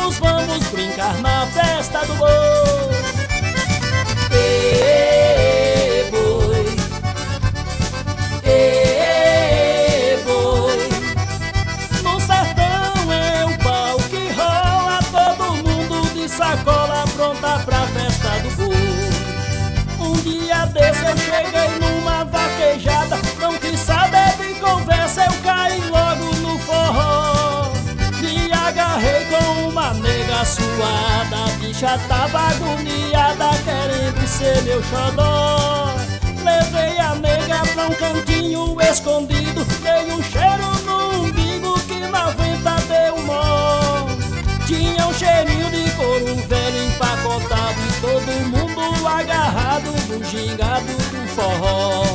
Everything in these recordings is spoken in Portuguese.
vamos brincar na festa do boi. Boi, boi. No sertão é o pau que rola, todo mundo de sacola pronta pra festa do boi. Um dia desse eu cheguei numa vaquejada, não quis saber de conversa, eu caí logo no forró. Me agarrei com uma nega suada, a bicha tava agoniada, querendo ser meu xodó. Levei a nega pra um cantinho escondido, dei um cheiro no umbigo que na venta deu nó. Tinha um cheirinho de couro velho empacotado e todo mundo agarrado no gingado do forró.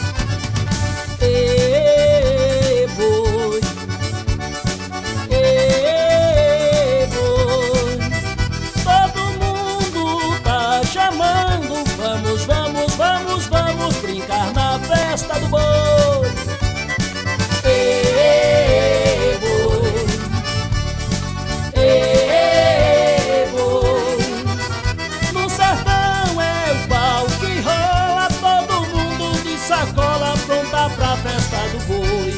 Boi, boi. Todo mundo tá chamando, vamos brincar na festa do boi. Sacola pronta pra festa do boi.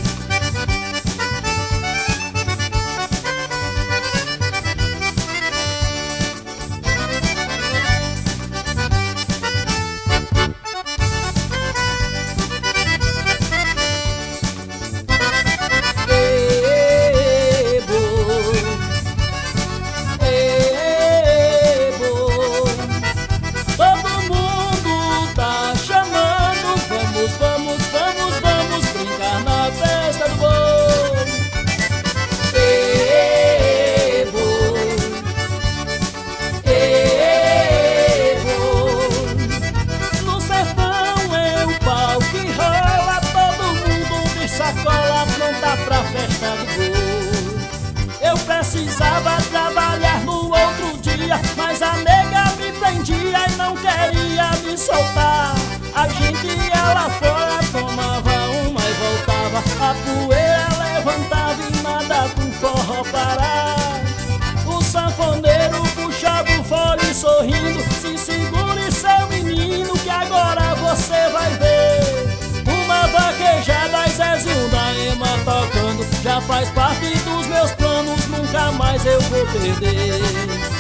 Sacola pronta pra festa do boi. Eu precisava trabalhar no outro dia, mas a nega me prendia e não queria me soltar. A gente ia lá fora, tomava uma e voltava, a poeira levantava e nada pro forró parar. O sanfoneiro puxava o fole sorrindo, se segure seu menino que agora você vai ver. Uma vaquejada, Zezinho da Ema tocando, já faz parte dos meus planos, nunca mais eu vou perder.